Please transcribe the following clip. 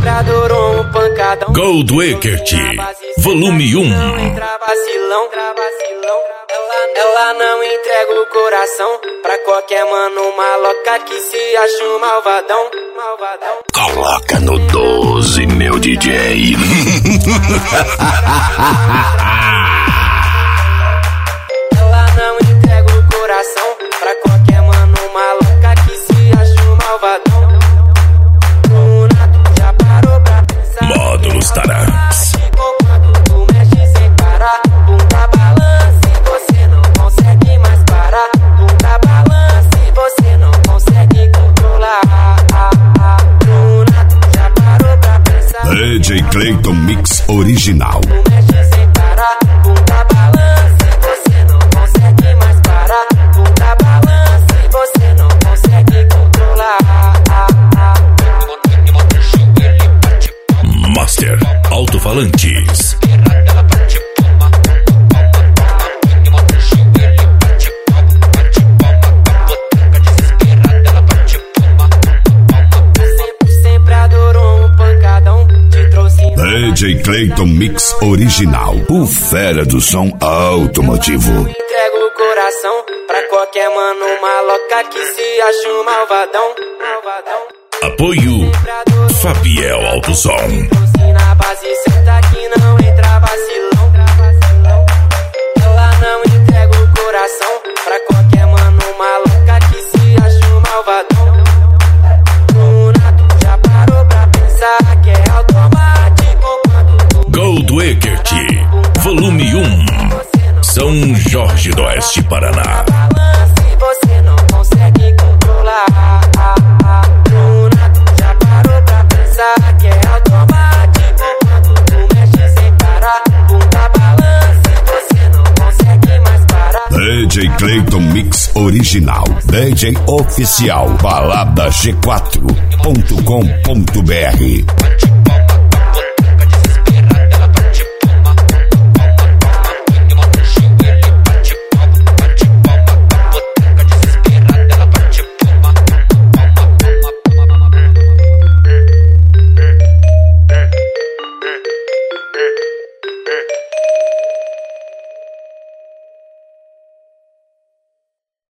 sempre adorou um pancadão. Gold Wicked, volume 1. Não entra vacilão. Ela não entrega o coração pra qualquer mano maloca que se acha um malvadão. Coloca no 12, meu DJ. Ela não entrega o coração pra qualquer mano maloca que se acha um malvadão. O Nato já parou pra pensar. Módulos Taranx. Quando tu mexe sem parar, bunda balança e você não consegue mais parar. Bunda balança e você não consegue controlar. O Nato já parou pra pensar. DJ Clayton Mix Original. Tu mexe sem parar, bunda balança e você não consegue mais parar. Bunda balança e você não consegue controlar. Master Alto-Falantes. Sempre adorou um pancadão. Te trouxe DJ Clayton Mix Original. O fera do som automotivo. entrega o coração pra qualquer mano maloca que se acha um malvadão. Apoio Fabiel Autosom. Trouxe na base certa que não entra vacilão. Ela não entrega o coração pra qualquer mano maloca que se acha um malvadão. O Nato já parou pra pensar que é automático quando tu Gold Wicked, volume 1. São Jorge do Oeste, Paraná. balança e você não consegue controlar. O Nato já parou pra pensar que é automático quando tu mexe sem parar. Bunda balança e você não consegue mais parar. DJ Clayton Mix Original. DJ Oficial. Balada G4.com.br.